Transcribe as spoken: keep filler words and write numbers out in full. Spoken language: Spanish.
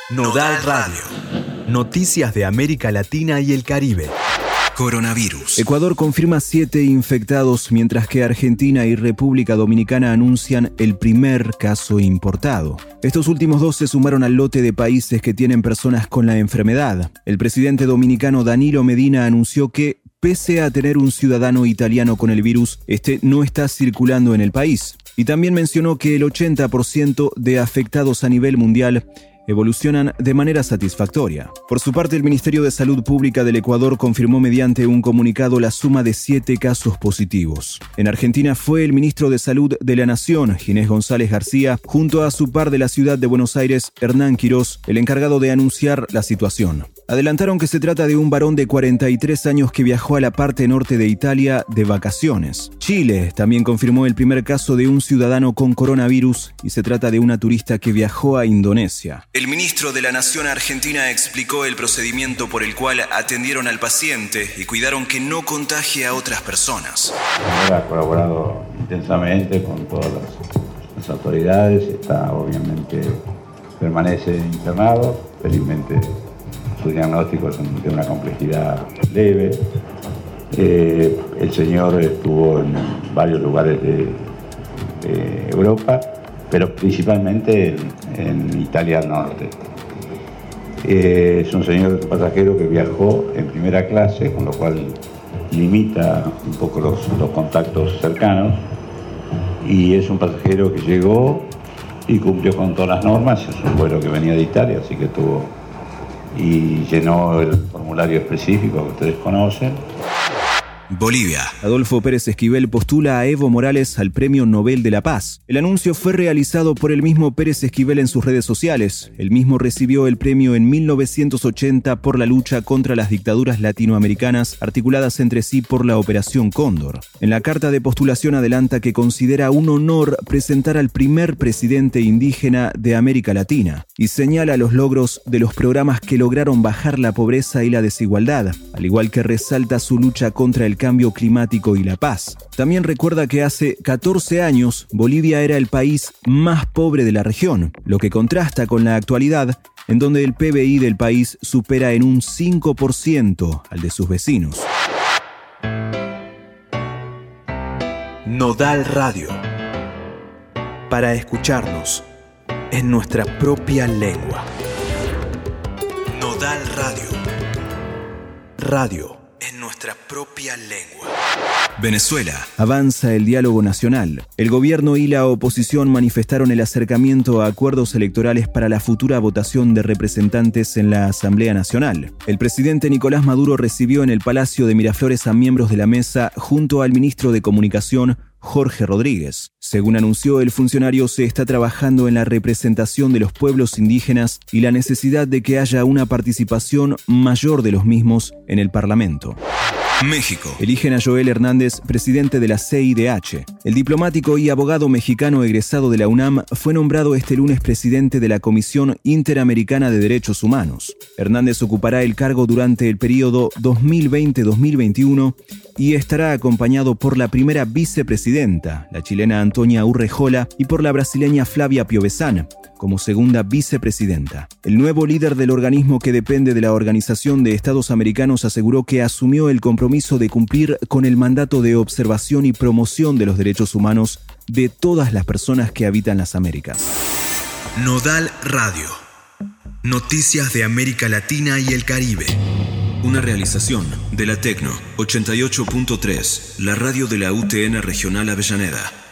Nodal Radio. Noticias de América Latina y el Caribe. Coronavirus. Ecuador confirma siete infectados, mientras que Argentina y República Dominicana anuncian el primer caso importado. Estos últimos dos se sumaron al lote de países que tienen personas con la enfermedad. El presidente dominicano Danilo Medina anunció que, pese a tener un ciudadano italiano con el virus, este no está circulando en el país. Y también mencionó que el ochenta por ciento de afectados a nivel mundial evolucionan de manera satisfactoria. Por su parte, el Ministerio de Salud Pública del Ecuador confirmó mediante un comunicado la suma de siete casos positivos. En Argentina fue el ministro de Salud de la Nación, Ginés González García, junto a su par de la ciudad de Buenos Aires, Hernán Quirós, el encargado de anunciar la situación. Adelantaron que se trata de un varón de cuarenta y tres años que viajó a la parte norte de Italia de vacaciones. Chile también confirmó el primer caso de un ciudadano con coronavirus y se trata de una turista que viajó a Indonesia. El ministro de la Nación Argentina explicó el procedimiento por el cual atendieron al paciente y cuidaron que no contagie a otras personas. Ha colaborado intensamente con todas las, las autoridades, está obviamente, permanece internado, felizmente su diagnóstico es de una complejidad leve. Eh, el señor estuvo en varios lugares de, de Europa, pero principalmente en, en Italia al norte. Eh, es un señor pasajero que viajó en primera clase, con lo cual limita un poco los, los contactos cercanos, y es un pasajero que llegó y cumplió con todas las normas. Es un vuelo que venía de Italia, así que tuvo y llenó el formulario específico que ustedes conocen. Bolivia. Adolfo Pérez Esquivel postula a Evo Morales al Premio Nobel de la Paz. El anuncio fue realizado por el mismo Pérez Esquivel en sus redes sociales. El mismo recibió el premio en mil novecientos ochenta por la lucha contra las dictaduras latinoamericanas articuladas entre sí por la Operación Cóndor. En la carta de postulación adelanta que considera un honor presentar al primer presidente indígena de América Latina y señala los logros de los programas que lograron bajar la pobreza y la desigualdad, al igual que resalta su lucha contra el cambio climático y la paz. También recuerda que hace catorce años Bolivia era el país más pobre de la región, lo que contrasta con la actualidad, en donde el P B I del país supera en un cinco por ciento al de sus vecinos. Nodal Radio. Para escucharnos en nuestra propia lengua. Nodal Radio. Radio en nuestra propia lengua. Venezuela. Avanza el diálogo nacional. El gobierno y la oposición manifestaron el acercamiento a acuerdos electorales para la futura votación de representantes en la Asamblea Nacional. El presidente Nicolás Maduro recibió en el Palacio de Miraflores a miembros de la mesa junto al ministro de Comunicación, Jorge Rodríguez. Según anunció el funcionario, se está trabajando en la representación de los pueblos indígenas y la necesidad de que haya una participación mayor de los mismos en el Parlamento. México. Eligen a Joel Hernández, presidente de la C I D H. El diplomático y abogado mexicano egresado de la UNAM fue nombrado este lunes presidente de la Comisión Interamericana de Derechos Humanos. Hernández ocupará el cargo durante el periodo dos mil veinte a dos mil veintiuno y estará acompañado por la primera vicepresidenta, la chilena Antonia Urrejola, y por la brasileña Flavia Piovesan, como segunda vicepresidenta. El nuevo líder del organismo, que depende de la Organización de Estados Americanos, aseguró que asumió el compromiso de cumplir con el mandato de observación y promoción de los derechos humanos de todas las personas que habitan las Américas. Nodal Radio. Noticias de América Latina y el Caribe. Una realización de la Tecno ochenta y ocho punto tres, la radio de la U T N Regional Avellaneda.